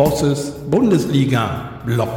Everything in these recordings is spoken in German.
Bosses Bundesliga-Blog.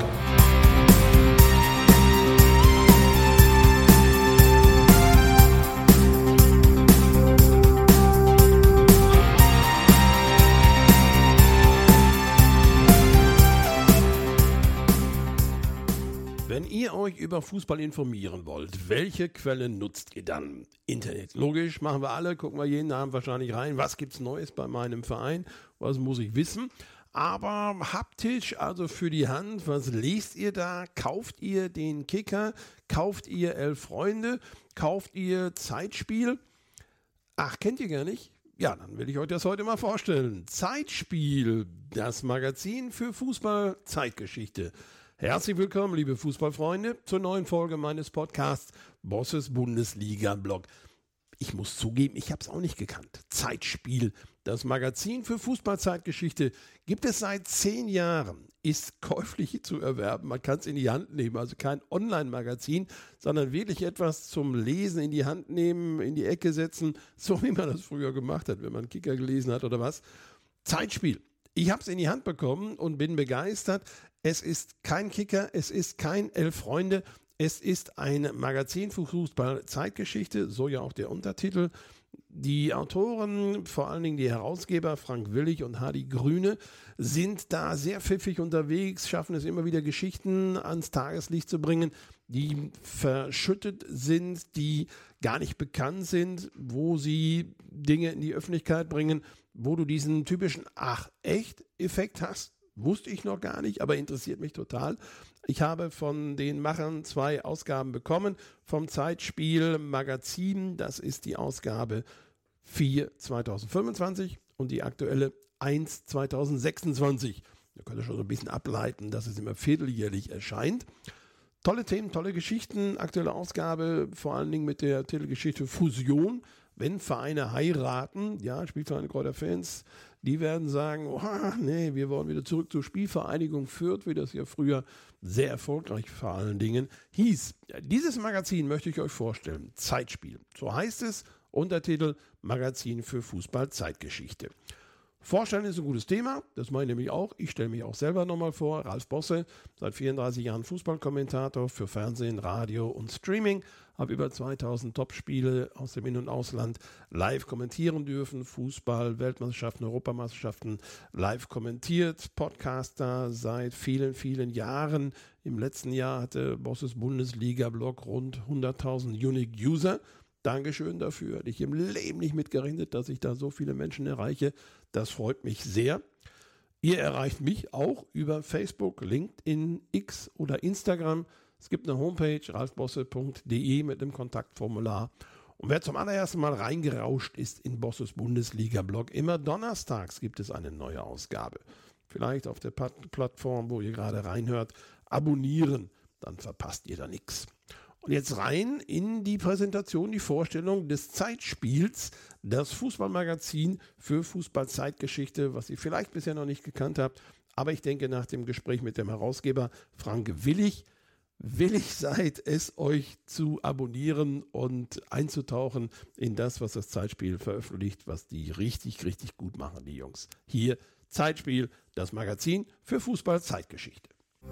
Wenn ihr euch über Fußball informieren wollt, welche Quellen nutzt ihr dann? Internet. Logisch, machen wir alle, gucken wir jeden Abend wahrscheinlich rein. Was gibt's Neues bei meinem Verein? Was muss ich wissen? Aber haptisch, also für die Hand, was lest ihr da? Kauft ihr den Kicker? Kauft ihr Elf Freunde? Kauft ihr Zeitspiel? Ach, kennt ihr gar nicht? Ja, dann will ich euch das heute mal vorstellen. Zeitspiel, das Magazin für Fußball-Zeitgeschichte. Herzlich willkommen, liebe Fußballfreunde, zur neuen Folge meines Podcasts Bosses Bundesliga-Blog. Ich muss zugeben, ich habe es auch nicht gekannt. Zeitspiel, das Magazin für Fußballzeitgeschichte, gibt es seit 10 Jahren, ist käuflich zu erwerben. Man kann es in die Hand nehmen, also kein Online-Magazin, sondern wirklich etwas zum Lesen in die Hand nehmen, in die Ecke setzen, so wie man das früher gemacht hat, wenn man Kicker gelesen hat oder was. Zeitspiel. Ich habe es in die Hand bekommen und bin begeistert. Es ist kein Kicker, es ist kein Elf Freunde, es ist ein Magazin für Fußball-Zeitgeschichte, so ja auch der Untertitel. Die Autoren, vor allen Dingen die Herausgeber Frank Willig und Hardy Grüne, sind da sehr pfiffig unterwegs, schaffen es immer wieder Geschichten ans Tageslicht zu bringen, die verschüttet sind, die gar nicht bekannt sind, wo sie Dinge in die Öffentlichkeit bringen, wo du diesen typischen Ach-echt-Effekt hast. Wusste ich noch gar nicht, aber interessiert mich total. Ich habe von den Machern 2 Ausgaben bekommen vom Zeitspiel Magazin. Das ist die Ausgabe 4 2025 und die aktuelle 1 2026. Da könnt ihr schon so ein bisschen ableiten, dass es immer vierteljährlich erscheint. Tolle Themen, tolle Geschichten. Aktuelle Ausgabe vor allen Dingen mit der Titelgeschichte Fusion. Wenn Vereine heiraten, ja, Spielvereine Kräuter-Fans, die werden sagen, oh, nee, wir wollen wieder zurück zur Spielvereinigung Fürth, wie das ja früher sehr erfolgreich vor allen Dingen hieß. Dieses Magazin möchte ich euch vorstellen, Zeitspiel. So heißt es, Untertitel Magazin für Fußball-Zeitgeschichte. Vorstellen ist ein gutes Thema, das mache ich nämlich auch. Ich stelle mich auch selber nochmal vor, Ralf Bosse, seit 34 Jahren Fußballkommentator für Fernsehen, Radio und Streaming. Habe über 2000 Topspiele aus dem In- und Ausland live kommentieren dürfen. Fußball, Weltmeisterschaften, Europameisterschaften live kommentiert. Podcaster seit vielen, vielen Jahren. Im letzten Jahr hatte Bosses Bundesliga-Blog rund 100.000 Unique User. Dankeschön dafür. Hätte ich im Leben nicht mitgerechnet, dass ich da so viele Menschen erreiche. Das freut mich sehr. Ihr erreicht mich auch über Facebook, LinkedIn, X oder Instagram. Es gibt eine Homepage, ralfbosse.de mit einem Kontaktformular. Und wer zum allerersten Mal reingerauscht ist in Bosses Bundesliga-Blog, immer donnerstags gibt es eine neue Ausgabe. Vielleicht auf der Plattform, wo ihr gerade reinhört, abonnieren, dann verpasst ihr da nichts. Und jetzt rein in die Präsentation, die Vorstellung des Zeitspiels, das Fußballmagazin für Fußballzeitgeschichte, was ihr vielleicht bisher noch nicht gekannt habt. Aber ich denke, nach dem Gespräch mit dem Herausgeber Frank Willig seid es, euch zu abonnieren und einzutauchen in das, was das Zeitspiel veröffentlicht, was die richtig, richtig gut machen, die Jungs. Hier Zeitspiel, das Magazin für Fußballzeitgeschichte.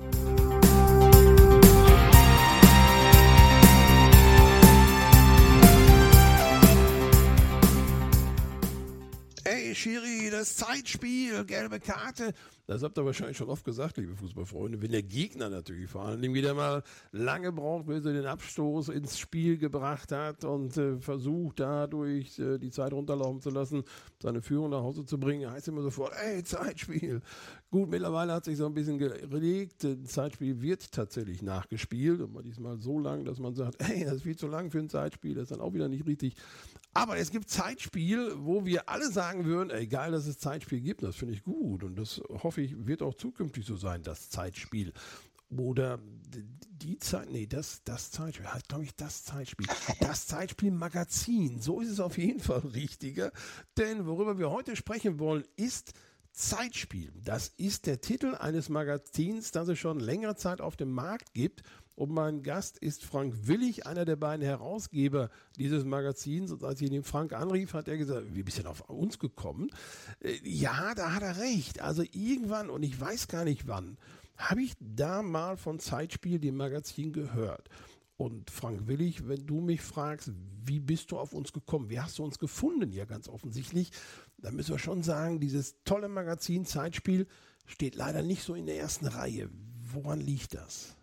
Ey, Schiri, das Zeitspiel, gelbe Karte. Das habt ihr wahrscheinlich schon oft gesagt, liebe Fußballfreunde. Wenn der Gegner natürlich vor allen Dingen wieder mal lange braucht, bis er den Abstoß ins Spiel gebracht hat und versucht dadurch die Zeit runterlaufen zu lassen, seine Führung nach Hause zu bringen, heißt immer sofort, ey, Zeitspiel. Gut, mittlerweile hat sich so ein bisschen gelegt. Das Zeitspiel wird tatsächlich nachgespielt und mal diesmal so lang, dass man sagt, ey, das ist viel zu lang für ein Zeitspiel. Das ist dann auch wieder nicht richtig. Aber es gibt Zeitspiel, wo wir alle sagen würden, ey, geil, dass es Zeitspiel gibt. Das finde ich gut und das hoffe ich, wird auch zukünftig so sein, das Zeitspiel. Oder die Zeit, nee, das Zeitspiel, halt, glaube ich, das Zeitspiel. Das Zeitspiel-Magazin, so ist es auf jeden Fall richtiger. Denn worüber wir heute sprechen wollen, ist Zeitspiel, das ist der Titel eines Magazins, das es schon längere Zeit auf dem Markt gibt. Und mein Gast ist Frank Willig, einer der beiden Herausgeber dieses Magazins. Und als ich den Frank anrief, hat er gesagt, wie bist du denn auf uns gekommen? Ja, da hat er recht. Also irgendwann, und ich weiß gar nicht wann, habe ich da mal von Zeitspiel, dem Magazin, gehört. Und Frank Willig, wenn du mich fragst, wie bist du auf uns gekommen? Wie hast du uns gefunden? Ja, ganz offensichtlich. Da müssen wir schon sagen, dieses tolle Magazin Zeitspiel steht leider nicht so in der ersten Reihe. Woran liegt das?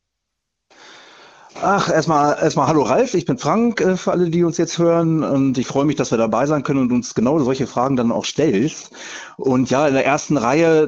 Ach, erstmal hallo Ralf, ich bin Frank, für alle, die uns jetzt hören, und ich freue mich, dass wir dabei sein können und uns genau solche Fragen dann auch stellst. Und ja, in der ersten Reihe,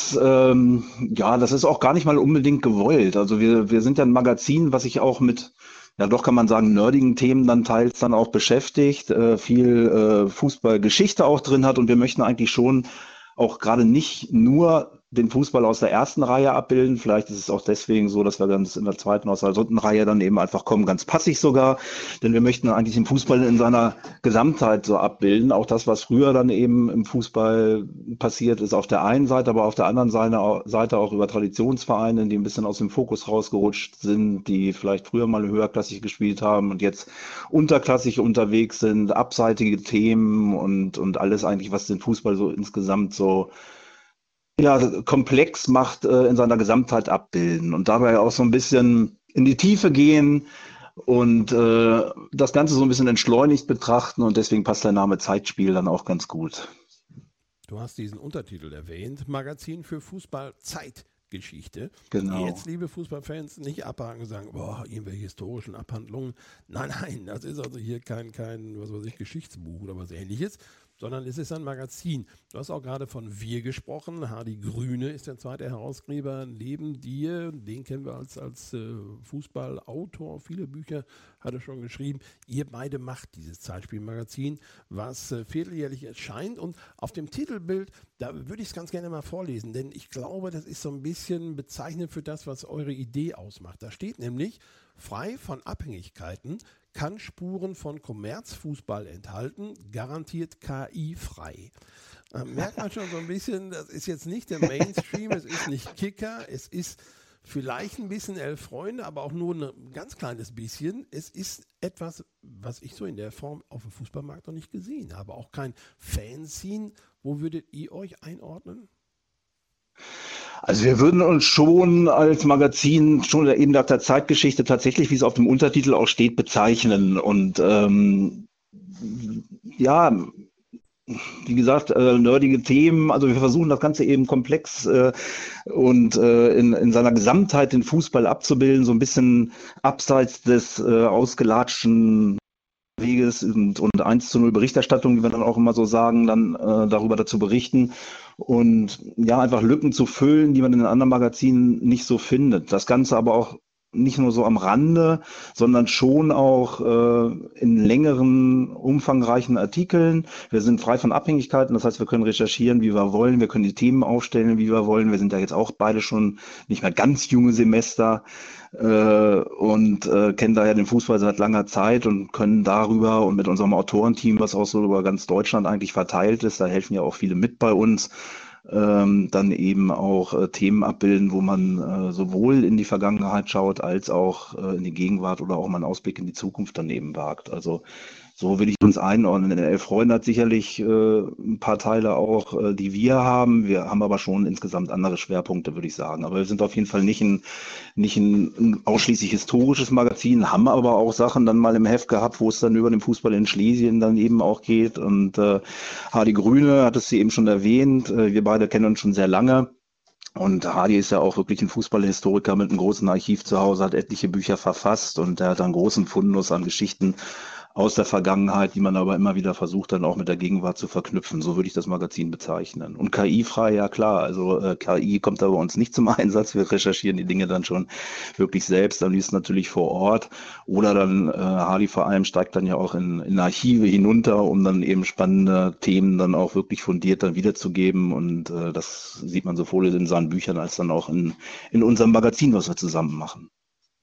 das ist auch gar nicht mal unbedingt gewollt. Also wir sind ja ein Magazin, was sich auch mit, ja doch kann man sagen, nerdigen Themen dann teils dann auch beschäftigt, viel Fußballgeschichte auch drin hat, und wir möchten eigentlich schon auch gerade nicht nur den Fußball aus der ersten Reihe abbilden. Vielleicht ist es auch deswegen so, dass wir ganz in der zweiten aus der dritten Reihe dann eben einfach kommen, ganz passig sogar. Denn wir möchten eigentlich den Fußball in seiner Gesamtheit so abbilden. Auch das, was früher dann eben im Fußball passiert ist, auf der einen Seite, aber auf der anderen Seite auch über Traditionsvereine, die ein bisschen aus dem Fokus rausgerutscht sind, die vielleicht früher mal höherklassig gespielt haben und jetzt unterklassig unterwegs sind, abseitige Themen und alles eigentlich, was den Fußball so insgesamt so komplex macht, in seiner Gesamtheit abbilden und dabei auch so ein bisschen in die Tiefe gehen und das Ganze so ein bisschen entschleunigt betrachten, und deswegen passt der Name Zeitspiel dann auch ganz gut. Du hast diesen Untertitel erwähnt, Magazin für Fußball Zeitgeschichte. Genau. Jetzt, liebe Fußballfans, nicht abhaken und sagen, boah, irgendwelche historischen Abhandlungen. Nein, nein, das ist also hier kein was weiß ich, Geschichtsbuch oder was Ähnliches, sondern es ist ein Magazin. Du hast auch gerade von Wir gesprochen. Hardy Grüne ist der zweite Herausgeber neben dir. Den kennen wir als Fußballautor. Viele Bücher hat er schon geschrieben. Ihr beide macht dieses Zeitspielmagazin, was vierteljährlich erscheint. Und auf dem Titelbild, da würde ich es ganz gerne mal vorlesen, denn ich glaube, das ist so ein bisschen bezeichnend für das, was eure Idee ausmacht. Da steht nämlich, frei von Abhängigkeiten, kann Spuren von Kommerzfußball enthalten, garantiert KI-frei. Merkt man schon so ein bisschen, das ist jetzt nicht der Mainstream, es ist nicht Kicker, es ist vielleicht ein bisschen Elf Freunde, aber auch nur ein ganz kleines bisschen. Es ist etwas, was ich so in der Form auf dem Fußballmarkt noch nicht gesehen habe. Auch kein Fanzine. Wo würdet ihr euch einordnen? Also wir würden uns schon als Magazin, schon eben nach der Zeitgeschichte tatsächlich, wie es auf dem Untertitel auch steht, bezeichnen. Und ja, wie gesagt, nerdige Themen. Also wir versuchen das Ganze eben komplex und in seiner Gesamtheit den Fußball abzubilden, so ein bisschen abseits des ausgelatschten Weges und 1:0 Berichterstattung, wie wir dann auch immer so sagen, dann darüber dazu berichten und ja, einfach Lücken zu füllen, die man in den anderen Magazinen nicht so findet. Das Ganze aber auch nicht nur so am Rande, sondern schon auch in längeren, umfangreichen Artikeln. Wir sind frei von Abhängigkeiten, das heißt, wir können recherchieren, wie wir wollen, wir können die Themen aufstellen, wie wir wollen. Wir sind ja jetzt auch beide schon nicht mehr ganz junge Semester und kennen daher den Fußball seit langer Zeit und können darüber und mit unserem Autorenteam, was auch so über ganz Deutschland eigentlich verteilt ist, da helfen ja auch viele mit bei uns, dann eben auch Themen abbilden, wo man sowohl in die Vergangenheit schaut, als auch in die Gegenwart oder auch mal einen Ausblick in die Zukunft daneben wagt. Also so will ich uns einordnen. Der Elf Freunde hat sicherlich ein paar Teile auch, die wir haben. Wir haben aber schon insgesamt andere Schwerpunkte, würde ich sagen. Aber wir sind auf jeden Fall nicht ein ausschließlich historisches Magazin, haben aber auch Sachen dann mal im Heft gehabt, wo es dann über den Fußball in Schlesien dann eben auch geht. Und Hardy Grüne hat es sie eben schon erwähnt. Wir beide kennen uns schon sehr lange. Und Hardy ist ja auch wirklich ein Fußballhistoriker mit einem großen Archiv zu Hause, hat etliche Bücher verfasst und er hat einen großen Fundus an Geschichten aus der Vergangenheit, die man aber immer wieder versucht, dann auch mit der Gegenwart zu verknüpfen. So würde ich das Magazin bezeichnen. Und KI-frei, ja klar, also KI kommt da bei uns nicht zum Einsatz. Wir recherchieren die Dinge dann schon wirklich selbst, am liebsten natürlich vor Ort. Oder dann Hardy vor allem steigt dann ja auch in Archive hinunter, um dann eben spannende Themen dann auch wirklich fundiert dann wiederzugeben. Und das sieht man sowohl in seinen Büchern als dann auch in unserem Magazin, was wir zusammen machen.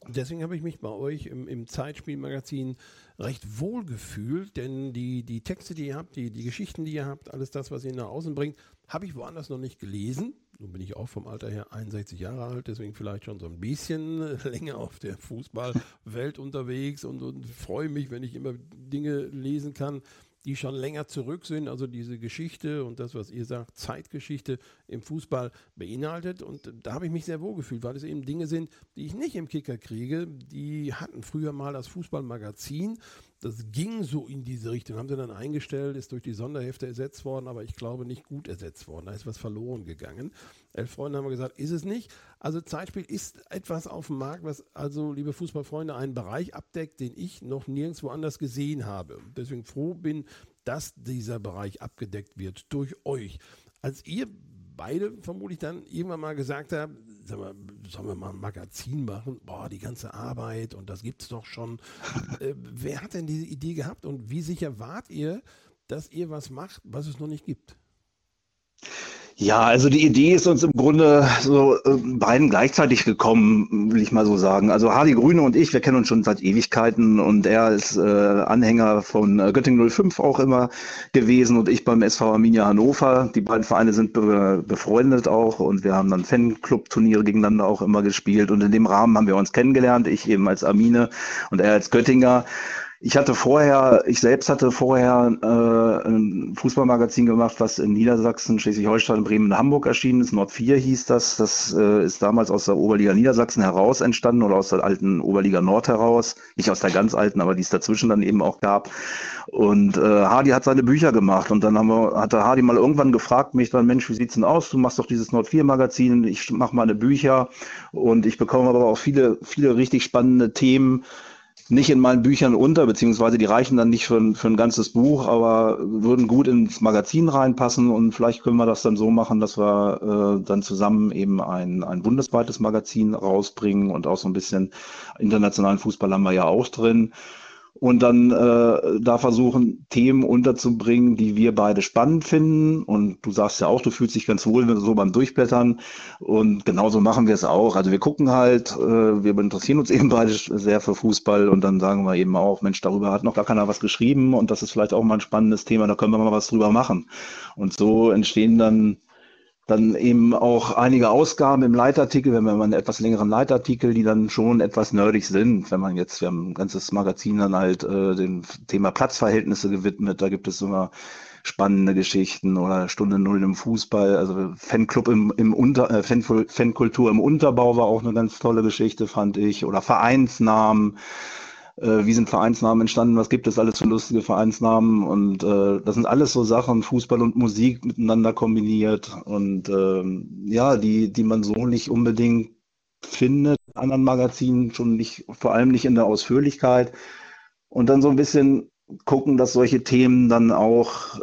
Deswegen habe ich mich bei euch im Zeitspielmagazin recht wohl gefühlt, denn die Texte, die ihr habt, die Geschichten, die ihr habt, alles das, was ihr nach außen bringt, habe ich woanders noch nicht gelesen. Nun bin ich auch vom Alter her 61 Jahre alt, deswegen vielleicht schon so ein bisschen länger auf der Fußballwelt unterwegs und freue mich, wenn ich immer Dinge lesen kann, die schon länger zurück sind, also diese Geschichte und das, was ihr sagt, Zeitgeschichte im Fußball beinhaltet. Und da habe ich mich sehr wohl gefühlt, weil es eben Dinge sind, die ich nicht im Kicker kriege. Die hatten früher mal das Fußballmagazin. Das ging so in diese Richtung, haben sie dann eingestellt, ist durch die Sonderhefte ersetzt worden, aber ich glaube nicht gut ersetzt worden. Da ist was verloren gegangen. 11 Freunde haben wir gesagt, ist es nicht. Also Zeitspiel ist etwas auf dem Markt, was also, liebe Fußballfreunde, einen Bereich abdeckt, den ich noch nirgendwo anders gesehen habe. Deswegen froh bin, dass dieser Bereich abgedeckt wird durch euch. Als ihr beide vermutlich dann irgendwann mal gesagt habt, sag mal, sollen wir mal ein Magazin machen? Boah, die ganze Arbeit und das gibt's doch schon. Wer hat denn diese Idee gehabt und wie sicher wart ihr, dass ihr was macht, was es noch nicht gibt? Ja, also die Idee ist uns im Grunde so beiden gleichzeitig gekommen, will ich mal so sagen. Also Hardy Grüne und ich, wir kennen uns schon seit Ewigkeiten und er ist Anhänger von Göttingen 05 auch immer gewesen und ich beim SV Arminia Hannover. Die beiden Vereine sind befreundet auch und wir haben dann Fanclub-Turniere gegeneinander auch immer gespielt und in dem Rahmen haben wir uns kennengelernt, ich eben als Armine und er als Göttinger. Ich selbst hatte vorher ein Fußballmagazin gemacht, was in Niedersachsen, Schleswig-Holstein, Bremen und Hamburg erschienen ist. Nord 4 hieß das. Das ist damals aus der Oberliga Niedersachsen heraus entstanden oder aus der alten Oberliga Nord heraus. Nicht aus der ganz alten, aber die es dazwischen dann eben auch gab. Und Hardy hat seine Bücher gemacht und dann hat der Hardy mal irgendwann gefragt mich dann, Mensch, wie sieht's denn aus? Du machst doch dieses Nord 4 Magazin, ich mache meine Bücher und ich bekomme aber auch viele, viele richtig spannende Themen nicht in meinen Büchern unter, beziehungsweise die reichen dann nicht für ein ganzes Buch, aber würden gut ins Magazin reinpassen und vielleicht können wir das dann so machen, dass wir dann zusammen eben ein bundesweites Magazin rausbringen und auch so ein bisschen internationalen Fußball haben wir ja auch drin. Und dann da versuchen, Themen unterzubringen, die wir beide spannend finden. Und du sagst ja auch, du fühlst dich ganz wohl so beim Durchblättern. Und genauso machen wir es auch. Also wir gucken halt, wir interessieren uns eben beide sehr für Fußball. Und dann sagen wir eben auch, Mensch, darüber hat noch gar keiner was geschrieben. Und das ist vielleicht auch mal ein spannendes Thema, da können wir mal was drüber machen. Und so entstehen dann eben auch einige Ausgaben im Leitartikel, wenn wir mal einen etwas längeren Leitartikel, die dann schon etwas nerdig sind. Wir haben ein ganzes Magazin dann halt dem Thema Platzverhältnisse gewidmet. Da gibt es immer spannende Geschichten oder Stunde Null im Fußball. Also Fanclub Fankultur im Unterbau war auch eine ganz tolle Geschichte, fand ich. Oder Vereinsnamen. Wie sind Vereinsnamen entstanden? Was gibt es alles für lustige Vereinsnamen? Und das sind alles so Sachen, Fußball und Musik miteinander kombiniert und ja, die man so nicht unbedingt findet in anderen Magazinen, schon nicht, vor allem nicht in der Ausführlichkeit. Und dann so ein bisschen gucken, dass solche Themen dann auch,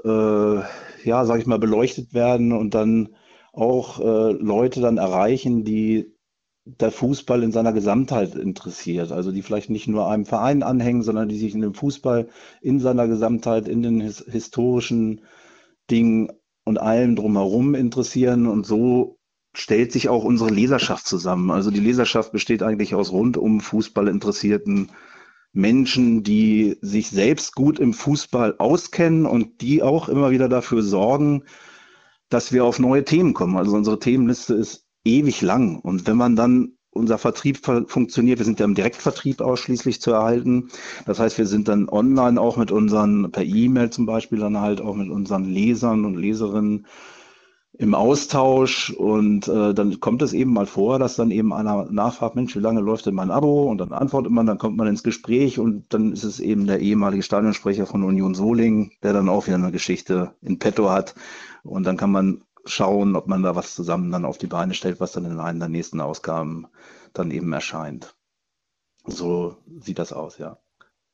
ja, sag ich mal, beleuchtet werden und dann auch Leute dann erreichen, die der Fußball in seiner Gesamtheit interessiert. Also die vielleicht nicht nur einem Verein anhängen, sondern die sich in dem Fußball in seiner Gesamtheit, in den historischen Dingen und allem drumherum interessieren. Und so stellt sich auch unsere Leserschaft zusammen. Also die Leserschaft besteht eigentlich aus rundum Fußball interessierten Menschen, die sich selbst gut im Fußball auskennen und die auch immer wieder dafür sorgen, dass wir auf neue Themen kommen. Also unsere Themenliste ist ewig lang. Und wenn man dann unser Vertrieb funktioniert, wir sind ja im Direktvertrieb ausschließlich zu erhalten. Das heißt, wir sind dann online auch mit unseren, per E-Mail zum Beispiel, dann halt auch mit unseren Lesern und Leserinnen im Austausch. Und dann kommt es eben mal vor, dass dann eben einer nachfragt, Mensch, wie lange läuft denn mein Abo? Und dann antwortet man, dann kommt man ins Gespräch und dann ist es eben der ehemalige Stadionsprecher von Union Solingen, der dann auch wieder eine Geschichte in petto hat. Und dann kann man schauen, ob man da was zusammen dann auf die Beine stellt, was dann in einer der nächsten Ausgaben dann eben erscheint. So sieht das aus, ja.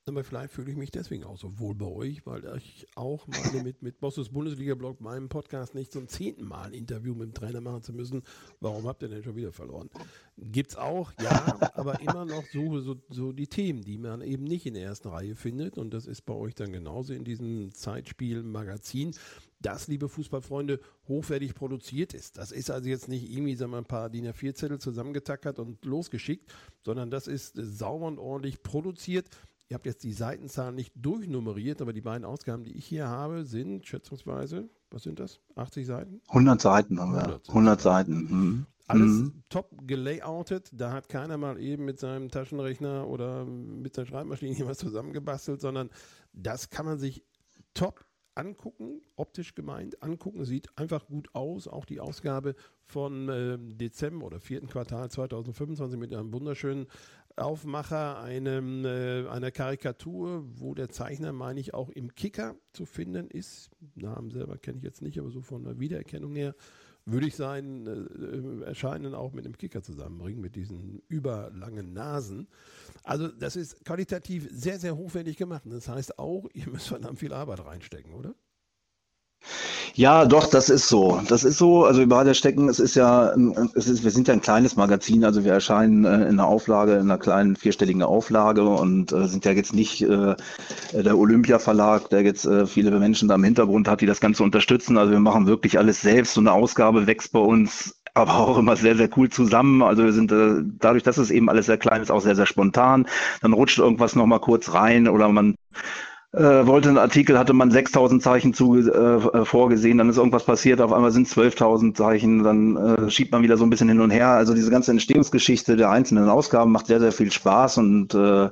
Aber vielleicht fühle ich mich deswegen auch so wohl bei euch, weil ich auch meine, mit Bosses Bundesliga-Blog, meinem Podcast, nicht zum 10. Mal ein Interview mit dem Trainer machen zu müssen. Warum habt ihr denn schon wieder verloren? Gibt's auch, ja, aber immer noch so die Themen, die man eben nicht in der ersten Reihe findet. Und das ist bei euch dann genauso in diesem Zeitspiel-Magazin, das, liebe Fußballfreunde, hochwertig produziert ist. Das ist also jetzt nicht irgendwie, sagen wir, ein paar DIN A4-Zettel zusammengetackert und losgeschickt, sondern das ist sauber und ordentlich produziert. Ihr habt jetzt die Seitenzahl nicht durchnummeriert, aber die beiden Ausgaben, die ich hier habe, sind schätzungsweise, was sind das? 80 Seiten? 100 Seiten haben wir. 100 Seiten. Alles top gelayoutet. Da hat keiner mal eben mit seinem Taschenrechner oder mit seiner Schreibmaschine jemand zusammengebastelt, sondern das kann man sich top angucken, optisch gemeint, angucken, sieht einfach gut aus. Auch die Ausgabe von Dezember oder 4. Quartal 2025 mit einem wunderschönen Aufmacher, einer Karikatur, wo der Zeichner, meine ich, auch im Kicker zu finden ist. Namen selber kenne ich jetzt nicht, aber so von der Wiedererkennung her würde ich sein Erscheinen auch mit dem Kicker zusammenbringen, mit diesen überlangen Nasen. Also das ist qualitativ sehr, sehr hochwertig gemacht. Und das heißt auch, ihr müsst verdammt viel Arbeit reinstecken, oder? Ja, doch, das ist so. Das ist so. Also wir beide stecken, wir sind ja ein kleines Magazin, also wir erscheinen in einer Auflage, in einer kleinen vierstelligen Auflage und sind ja jetzt nicht der Olympia-Verlag, der jetzt viele Menschen da im Hintergrund hat, die das Ganze unterstützen. Also wir machen wirklich alles selbst. So eine Ausgabe wächst bei uns aber auch immer sehr, sehr cool zusammen. Also wir sind dadurch, dass es eben alles sehr klein ist, auch sehr, sehr spontan. Dann rutscht irgendwas nochmal kurz rein oder man wollte einen Artikel, hatte man 6.000 Zeichen vorgesehen, dann ist irgendwas passiert, auf einmal sind 12.000 Zeichen, dann schiebt man wieder so ein bisschen hin und her. Also diese ganze Entstehungsgeschichte der einzelnen Ausgaben macht sehr, sehr viel Spaß und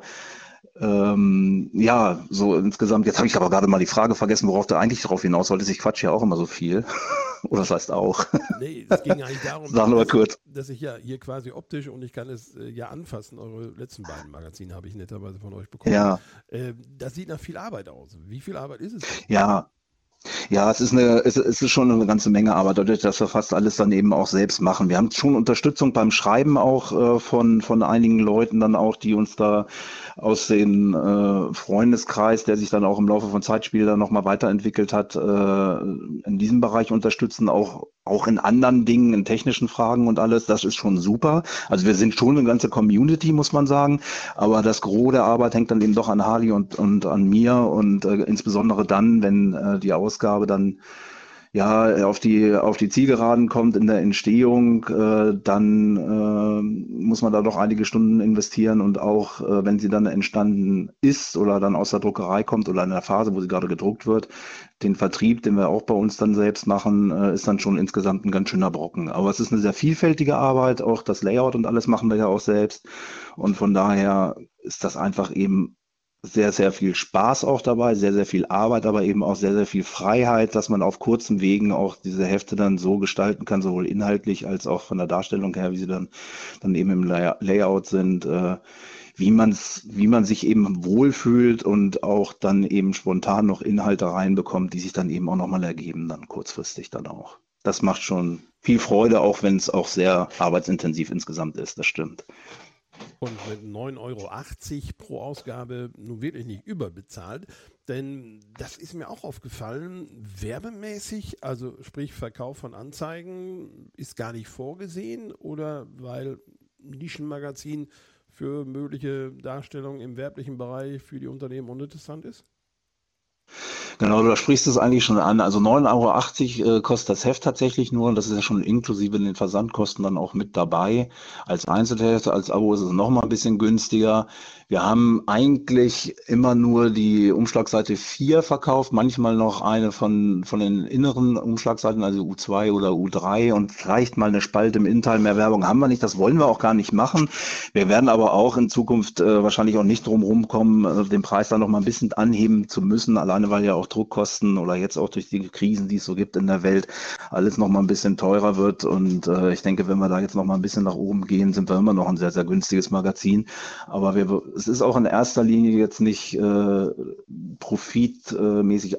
ja, so insgesamt, jetzt habe ich aber gerade mal die Frage vergessen, worauf du eigentlich drauf hinaus wolltest. Ich quatsche ja auch immer so viel. Oder das heißt auch. Nee, es ging eigentlich darum, Sag nur mal kurz. dass ich ja hier quasi optisch und ich kann es ja anfassen, eure letzten beiden Magazine habe ich netterweise von euch bekommen. Ja. Das sieht nach viel Arbeit aus. Wie viel Arbeit ist es denn? Ja. Ja, es ist schon eine ganze Menge Arbeit, dadurch, dass wir fast alles dann eben auch selbst machen. Wir haben schon Unterstützung beim Schreiben auch von einigen Leuten dann auch, die uns da aus dem Freundeskreis, der sich dann auch im Laufe von Zeitspiel dann nochmal weiterentwickelt hat, in diesem Bereich unterstützen, auch in anderen Dingen, in technischen Fragen und alles. Das ist schon super. Also wir sind schon eine ganze Community, muss man sagen. Aber das Gros der Arbeit hängt dann eben doch an Hardy und an mir und insbesondere dann, wenn die Ausgabe dann ja auf die Zielgeraden kommt in der Entstehung, dann muss man da doch einige Stunden investieren und auch wenn sie dann entstanden ist oder dann aus der Druckerei kommt oder in der Phase, wo sie gerade gedruckt wird, den Vertrieb, den wir auch bei uns dann selbst machen, ist dann schon insgesamt ein ganz schöner Brocken. Aber es ist eine sehr vielfältige Arbeit, auch das Layout und alles machen wir ja auch selbst und von daher ist das einfach eben sehr, sehr viel Spaß auch dabei, sehr, sehr viel Arbeit, aber eben auch sehr, sehr viel Freiheit, dass man auf kurzen Wegen auch diese Hefte dann so gestalten kann, sowohl inhaltlich als auch von der Darstellung her, wie sie dann eben im Layout sind, wie man sich eben wohlfühlt und auch dann eben spontan noch Inhalte reinbekommt, die sich dann eben auch nochmal ergeben, dann kurzfristig dann auch. Das macht schon viel Freude, auch wenn es auch sehr arbeitsintensiv insgesamt ist, das stimmt. Und mit 9,80 € pro Ausgabe nun wirklich nicht überbezahlt, denn das ist mir auch aufgefallen, werbemäßig, also sprich Verkauf von Anzeigen, ist gar nicht vorgesehen oder weil Nischenmagazin für mögliche Darstellungen im werblichen Bereich für die Unternehmen uninteressant ist? Genau, du sprichst es eigentlich schon an. Also 9,80 € kostet das Heft tatsächlich nur. Und das ist ja schon inklusive den Versandkosten dann auch mit dabei. Als Einzelheft, als Abo ist es noch mal ein bisschen günstiger. Wir haben eigentlich immer nur die Umschlagseite 4 verkauft, manchmal noch eine von den inneren Umschlagseiten, also U2 oder U3 und vielleicht mal eine Spalte im Innenteil. Mehr Werbung haben wir nicht, das wollen wir auch gar nicht machen. Wir werden aber auch in Zukunft wahrscheinlich auch nicht drum rumkommen, den Preis dann noch mal ein bisschen anheben zu müssen, alleine weil ja auch Druckkosten oder jetzt auch durch die Krisen, die es so gibt in der Welt, alles noch mal ein bisschen teurer wird und ich denke, wenn wir da jetzt noch mal ein bisschen nach oben gehen, sind wir immer noch ein sehr, sehr günstiges Magazin, aber es ist auch in erster Linie jetzt nicht profitmäßig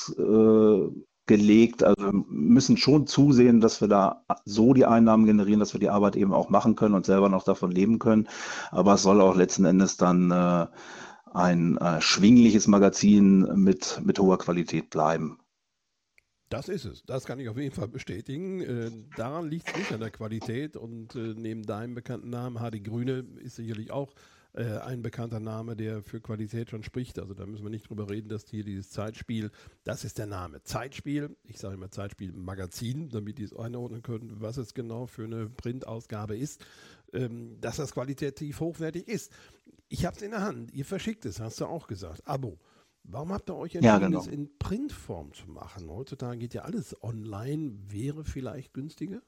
ausgelegt. Also wir müssen schon zusehen, dass wir da so die Einnahmen generieren, dass wir die Arbeit eben auch machen können und selber noch davon leben können. Aber es soll auch letzten Endes dann ein erschwingliches Magazin mit hoher Qualität bleiben. Das ist es. Das kann ich auf jeden Fall bestätigen. Daran liegt es nicht an der Qualität und neben deinem bekannten Namen, Hardy Grüne, ist sicherlich auch ein bekannter Name, der für Qualität schon spricht. Also da müssen wir nicht drüber reden, dass hier dieses Zeitspiel, das ist der Name, Zeitspiel, ich sage immer Zeitspiel Magazin, damit die es einordnen können, was es genau für eine Printausgabe ist, dass das qualitativ hochwertig ist. Ich habe es in der Hand, ihr verschickt es, hast du auch gesagt, Abo. Warum habt ihr euch entschieden, es in Printform zu machen? Heutzutage geht ja alles online, wäre vielleicht günstiger?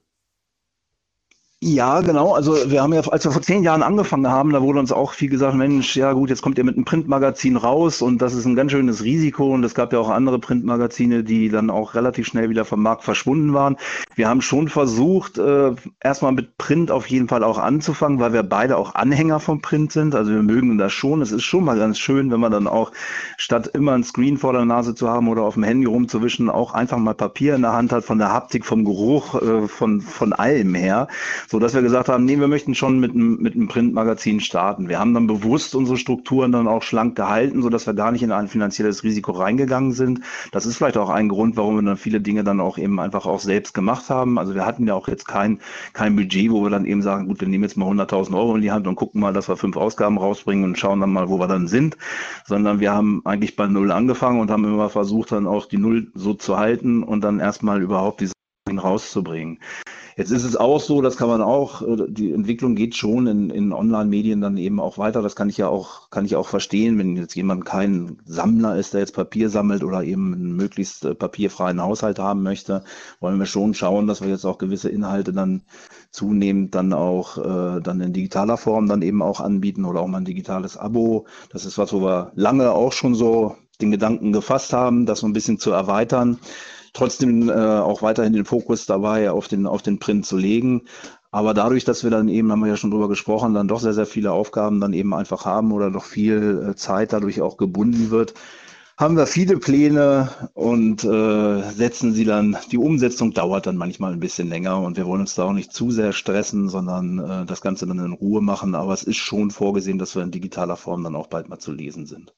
Ja, genau. Also wir haben ja, als wir vor 10 Jahren angefangen haben, da wurde uns auch viel gesagt, Mensch, ja gut, jetzt kommt ihr mit einem Printmagazin raus und das ist ein ganz schönes Risiko. Und es gab ja auch andere Printmagazine, die dann auch relativ schnell wieder vom Markt verschwunden waren. Wir haben schon versucht, erstmal mit Print auf jeden Fall auch anzufangen, weil wir beide auch Anhänger vom Print sind. Also wir mögen das schon. Es ist schon mal ganz schön, wenn man dann auch statt immer ein Screen vor der Nase zu haben oder auf dem Handy rumzuwischen, auch einfach mal Papier in der Hand hat, von der Haptik, vom Geruch, von allem her. So dass wir gesagt haben, nee, wir möchten schon mit einem Printmagazin starten. Wir haben dann bewusst unsere Strukturen dann auch schlank gehalten, so dass wir gar nicht in ein finanzielles Risiko reingegangen sind. Das ist vielleicht auch ein Grund, warum wir dann viele Dinge dann auch eben einfach auch selbst gemacht haben. Also wir hatten ja auch jetzt kein Budget, wo wir dann eben sagen, gut, wir nehmen jetzt mal 100.000 Euro in die Hand und gucken mal, dass wir 5 Ausgaben rausbringen und schauen dann mal, wo wir dann sind. Sondern wir haben eigentlich bei Null angefangen und haben immer versucht, dann auch die Null so zu halten und dann erstmal überhaupt diese rauszubringen. Jetzt ist es auch so, das kann man auch, die Entwicklung geht schon in Online-Medien dann eben auch weiter. Das kann ich auch verstehen, wenn jetzt jemand kein Sammler ist, der jetzt Papier sammelt oder eben einen möglichst papierfreien Haushalt haben möchte, wollen wir schon schauen, dass wir jetzt auch gewisse Inhalte dann zunehmend dann auch dann in digitaler Form dann eben auch anbieten oder auch mal ein digitales Abo. Das ist was, wo wir lange auch schon so den Gedanken gefasst haben, das so ein bisschen zu erweitern. Trotzdem auch weiterhin den Fokus dabei auf den Print zu legen. Aber dadurch, dass wir dann eben, haben wir ja schon drüber gesprochen, dann doch sehr, sehr viele Aufgaben dann eben einfach haben oder doch viel Zeit dadurch auch gebunden wird, haben wir viele Pläne und setzen sie dann, die Umsetzung dauert dann manchmal ein bisschen länger und wir wollen uns da auch nicht zu sehr stressen, sondern das Ganze dann in Ruhe machen. Aber es ist schon vorgesehen, dass wir in digitaler Form dann auch bald mal zu lesen sind.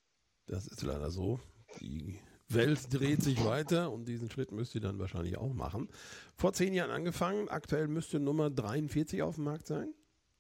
Das ist leider so. Die Welt dreht sich weiter und diesen Schritt müsst ihr dann wahrscheinlich auch machen. Vor 10 Jahren angefangen, aktuell müsste Nummer 43 auf dem Markt sein.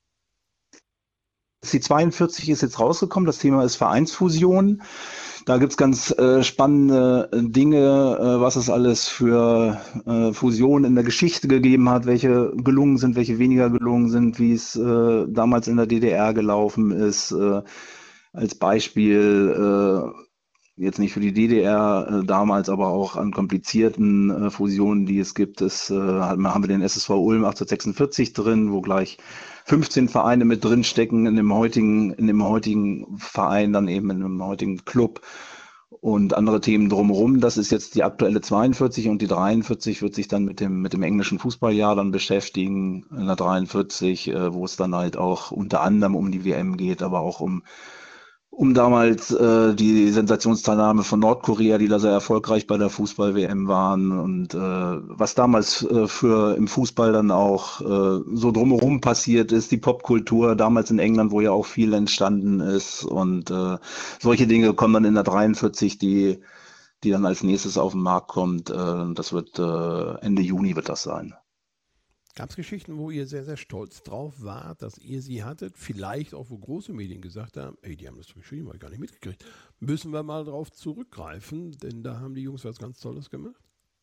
Die 42 ist jetzt rausgekommen, das Thema ist Vereinsfusion. Da gibt's ganz spannende Dinge, was es alles für Fusionen in der Geschichte gegeben hat, welche gelungen sind, welche weniger gelungen sind, wie es damals in der DDR gelaufen ist. Als Beispiel jetzt nicht für die DDR damals, aber auch an komplizierten Fusionen, die es gibt. Haben wir den SSV Ulm 1846 drin, wo gleich 15 Vereine mit drin stecken in dem heutigen Verein, dann eben in dem heutigen Club und andere Themen drumherum. Das ist jetzt die aktuelle 42 und die 43 wird sich dann mit dem englischen Fußballjahr dann beschäftigen, in der 43, wo es dann halt auch unter anderem um die WM geht, aber auch um damals die Sensationsteilnahme von Nordkorea, die da sehr erfolgreich bei der Fußball-WM waren und was damals im Fußball dann auch so drumherum passiert ist, die Popkultur damals in England, wo ja auch viel entstanden ist und solche Dinge kommen dann in der 43, die dann als nächstes auf den Markt kommt. Das wird Ende Juni wird das sein. Gab es Geschichten, wo ihr sehr, sehr stolz drauf wart, dass ihr sie hattet? Vielleicht auch, wo große Medien gesagt haben, ey, die haben das geschrieben, habe ich gar nicht mitgekriegt. Müssen wir mal drauf zurückgreifen, denn da haben die Jungs was ganz Tolles gemacht.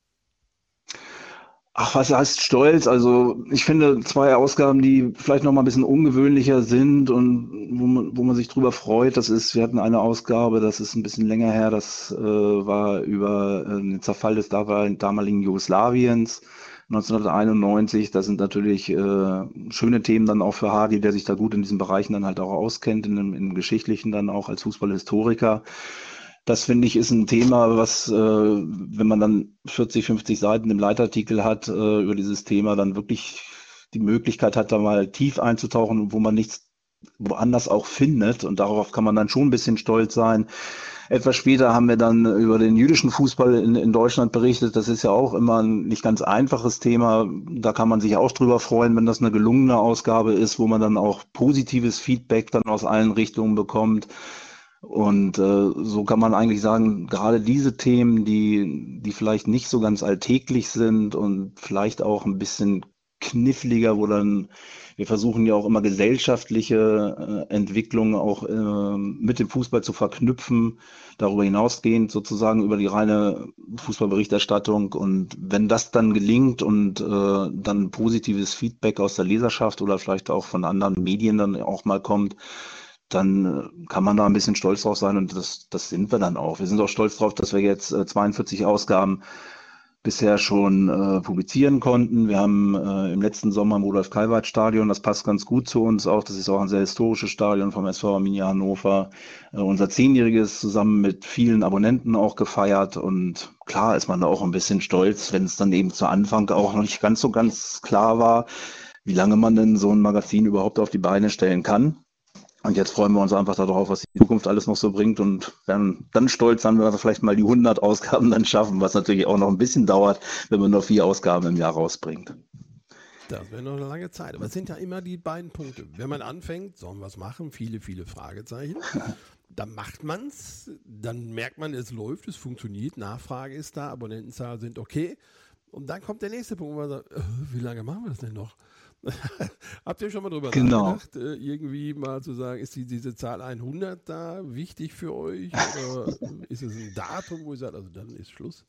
Ach, was heißt stolz? Also ich finde 2 Ausgaben, die vielleicht noch mal ein bisschen ungewöhnlicher sind und wo man sich drüber freut, wir hatten eine Ausgabe, das ist ein bisschen länger her, das war über den Zerfall des damaligen Jugoslawiens. 1991, das sind natürlich schöne Themen dann auch für Hardy, der sich da gut in diesen Bereichen dann halt auch auskennt, im Geschichtlichen dann auch als Fußballhistoriker. Das finde ich ist ein Thema, was, wenn man dann 40, 50 Seiten im Leitartikel hat über dieses Thema, dann wirklich die Möglichkeit hat, da mal tief einzutauchen, wo man nichts woanders auch findet. Und darauf kann man dann schon ein bisschen stolz sein. Etwas später haben wir dann über den jüdischen Fußball in Deutschland berichtet. Das ist ja auch immer ein nicht ganz einfaches Thema. Da kann man sich auch drüber freuen, wenn das eine gelungene Ausgabe ist, wo man dann auch positives Feedback dann aus allen Richtungen bekommt. Und so kann man eigentlich sagen, gerade diese Themen, die vielleicht nicht so ganz alltäglich sind und vielleicht auch ein bisschen kniffliger, wo dann wir versuchen ja auch immer gesellschaftliche Entwicklungen auch mit dem Fußball zu verknüpfen, darüber hinausgehend sozusagen über die reine Fußballberichterstattung. Und wenn das dann gelingt und dann positives Feedback aus der Leserschaft oder vielleicht auch von anderen Medien dann auch mal kommt, dann kann man da ein bisschen stolz drauf sein und das sind wir dann auch. Wir sind auch stolz drauf, dass wir jetzt 42 Ausgaben bisher schon publizieren konnten. Wir haben im letzten Sommer im Rudolf-Kalweit-Stadion, das passt ganz gut zu uns auch, das ist auch ein sehr historisches Stadion vom SV Arminia Hannover, unser 10-jähriges zusammen mit vielen Abonnenten auch gefeiert und klar ist man da auch ein bisschen stolz, wenn es dann eben zu Anfang auch noch nicht ganz so ganz klar war, wie lange man denn so ein Magazin überhaupt auf die Beine stellen kann. Und jetzt freuen wir uns einfach darauf, was die Zukunft alles noch so bringt und werden dann stolz sein, wenn wir vielleicht mal die 100 Ausgaben dann schaffen, was natürlich auch noch ein bisschen dauert, wenn man nur 4 Ausgaben im Jahr rausbringt. Das wäre noch eine lange Zeit. Aber es sind ja immer die beiden Punkte. Wenn man anfängt, sollen wir es machen? Viele, viele Fragezeichen. Dann macht man es, dann merkt man, es läuft, es funktioniert, Nachfrage ist da, Abonnentenzahlen sind okay. Und dann kommt der nächste Punkt, wo man sagt, wie lange machen wir das denn noch? Habt ihr schon mal drüber nachgedacht, irgendwie mal zu sagen, ist diese Zahl 100 da wichtig für euch? Oder ist es ein Datum, wo ihr sagt, also dann ist Schluss?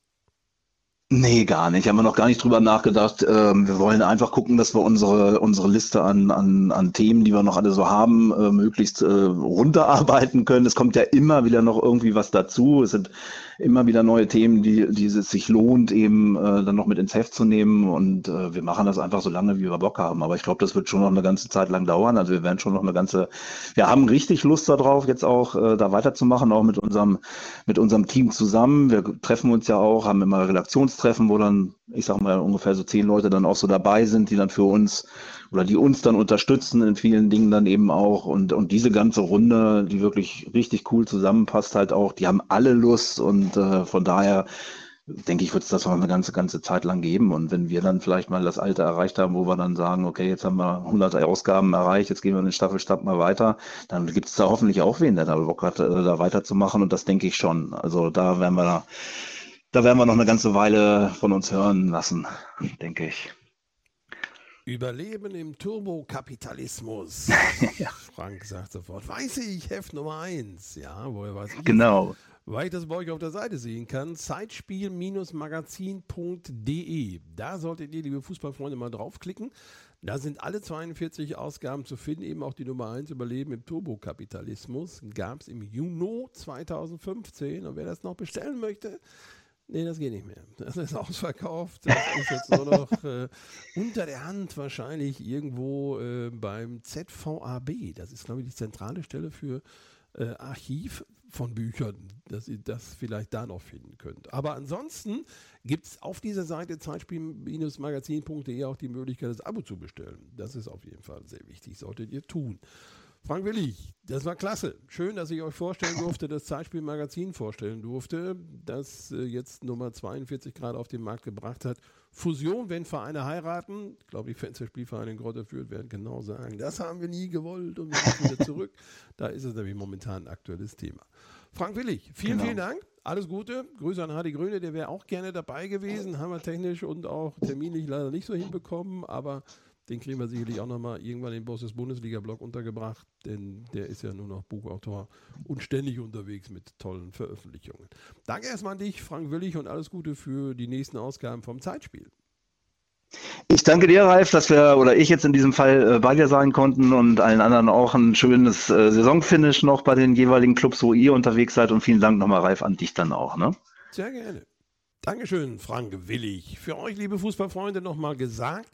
Nee, gar nicht. Haben wir noch gar nicht drüber nachgedacht. Wir wollen einfach gucken, dass wir unsere Liste an Themen, die wir noch alle so haben, möglichst runterarbeiten können. Es kommt ja immer wieder noch irgendwie was dazu. Es sind immer wieder neue Themen, die es sich lohnt, eben dann noch mit ins Heft zu nehmen. Und wir machen das einfach so lange, wie wir Bock haben. Aber ich glaube, das wird schon noch eine ganze Zeit lang dauern. Also wir werden schon noch wir haben richtig Lust darauf, jetzt auch da weiterzumachen, auch mit unserem Team zusammen. Wir treffen uns ja auch, haben immer Redaktionstreffen, wo dann, ich sag mal, ungefähr so 10 Leute dann auch so dabei sind, die dann für uns oder die uns dann unterstützen in vielen Dingen dann eben auch. Und diese ganze Runde, die wirklich richtig cool zusammenpasst halt auch, die haben alle Lust und von daher denke ich, wird es das noch eine ganze Zeit lang geben. Und wenn wir dann vielleicht mal das Alter erreicht haben, wo wir dann sagen, okay, jetzt haben wir 100 Ausgaben erreicht, jetzt gehen wir den Staffelstab mal weiter, dann gibt es da hoffentlich auch wen, der da Bock hat, da weiterzumachen. Und das denke ich schon. Also da werden wir noch eine ganze Weile von uns hören lassen, denke ich. Überleben im Turbokapitalismus. Ja, Frank sagt sofort, weiß ich, Heft Nummer 1. Ja, woher weiß ich jetzt? genau. Weil ich das bei euch auf der Seite sehen kann, Zeitspiel-magazin.de. Da solltet ihr, liebe Fußballfreunde, mal draufklicken. Da sind alle 42 Ausgaben zu finden, eben auch die Nummer 1, Überleben im Turbokapitalismus. Gab es im Juni 2015. Und wer das noch bestellen möchte, nee, das geht nicht mehr. Das ist ausverkauft. Das ist jetzt nur noch unter der Hand wahrscheinlich irgendwo beim ZVAB. Das ist, glaube ich, die zentrale Stelle für Archiv von Büchern, dass ihr das vielleicht da noch finden könnt. Aber ansonsten gibt es auf dieser Seite zeitspiel-magazin.de auch die Möglichkeit, das Abo zu bestellen. Das ist auf jeden Fall sehr wichtig, solltet ihr tun. Frank Willig, das war klasse. Schön, dass ich euch vorstellen durfte, das Zeitspiel-Magazin vorstellen durfte, das jetzt Nummer 42 gerade auf den Markt gebracht hat. Fusion, wenn Vereine heiraten. Ich glaube, die Fans der Spielvereine in Grotter Fürth werden genau sagen, das haben wir nie gewollt und wir sind wieder zurück. Da ist es nämlich momentan ein aktuelles Thema. Frank Willig, vielen Dank. Alles Gute. Grüße an Hardy Grüne, der wäre auch gerne dabei gewesen. Haben wir technisch und auch terminlich leider nicht so hinbekommen, aber den kriegen wir sicherlich auch nochmal irgendwann im Bosses Bundesliga-Blog untergebracht, denn der ist ja nur noch Buchautor und ständig unterwegs mit tollen Veröffentlichungen. Danke erstmal an dich, Frank Willig, und alles Gute für die nächsten Ausgaben vom Zeitspiel. Ich danke dir, Ralf, dass ich jetzt in diesem Fall bei dir sein konnten und allen anderen auch ein schönes Saisonfinish noch bei den jeweiligen Clubs, wo ihr unterwegs seid. Und vielen Dank nochmal, Ralf, an dich dann auch. Ne? Sehr gerne. Dankeschön, Frank Willig. Für euch, liebe Fußballfreunde, nochmal gesagt,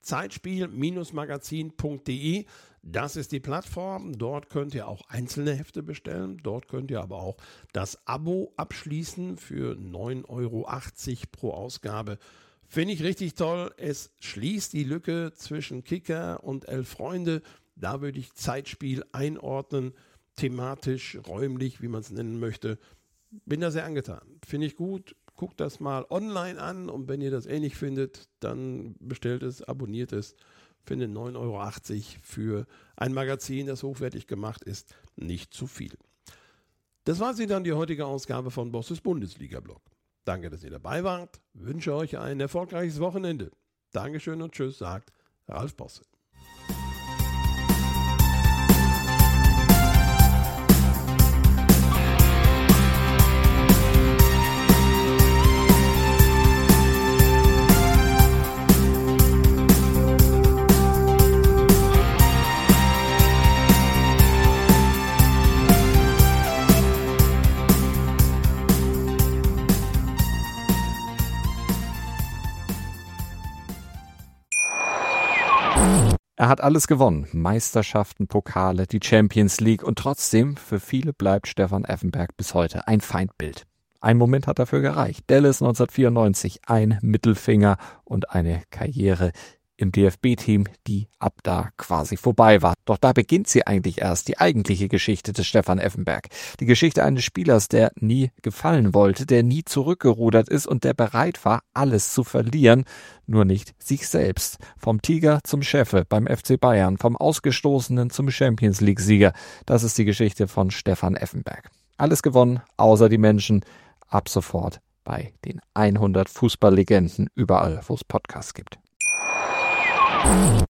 Zeitspiel-magazin.de, das ist die Plattform. Dort könnt ihr auch einzelne Hefte bestellen. Dort könnt ihr aber auch das Abo abschließen für 9,80 Euro pro Ausgabe. Finde ich richtig toll. Es schließt die Lücke zwischen Kicker und Elf Freunde. Da würde ich Zeitspiel einordnen, thematisch, räumlich, wie man es nennen möchte. Bin da sehr angetan. Finde ich gut. Guckt das mal online an und wenn ihr das ähnlich findet, dann bestellt es, abonniert es. Finde 9,80 Euro für ein Magazin, das hochwertig gemacht ist, nicht zu viel. Das war sie dann, die heutige Ausgabe von Bosses Bundesliga-Blog. Danke, dass ihr dabei wart. Wünsche euch ein erfolgreiches Wochenende. Dankeschön und tschüss, sagt Ralf Bosse. Er hat alles gewonnen, Meisterschaften, Pokale, die Champions League und trotzdem, für viele bleibt Stefan Effenberg bis heute ein Feindbild. Ein Moment hat dafür gereicht. Dallas 1994, ein Mittelfinger und eine Karriere im DFB-Team, die ab da quasi vorbei war. Doch da beginnt sie eigentlich erst, die eigentliche Geschichte des Stefan Effenberg. Die Geschichte eines Spielers, der nie gefallen wollte, der nie zurückgerudert ist und der bereit war, alles zu verlieren, nur nicht sich selbst. Vom Tiger zum Chefe beim FC Bayern, vom Ausgestoßenen zum Champions-League-Sieger. Das ist die Geschichte von Stefan Effenberg. Alles gewonnen, außer die Menschen. Ab sofort bei den 100 Fußballlegenden, überall, wo es Podcasts gibt.